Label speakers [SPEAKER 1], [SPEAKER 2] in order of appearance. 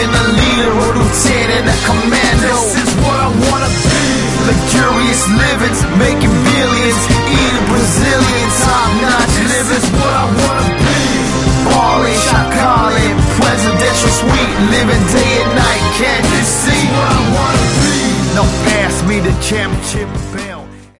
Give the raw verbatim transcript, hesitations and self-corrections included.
[SPEAKER 1] being a leader, a lieutenant, a commando. This is what I wanna be. Luxurious living, making billions, eating Brazilian, top-notch living. This is what I wanna be. Ballin', shot calling, presidential suite, living day and night. Can't you see what I wanna be? Now pass me the championship.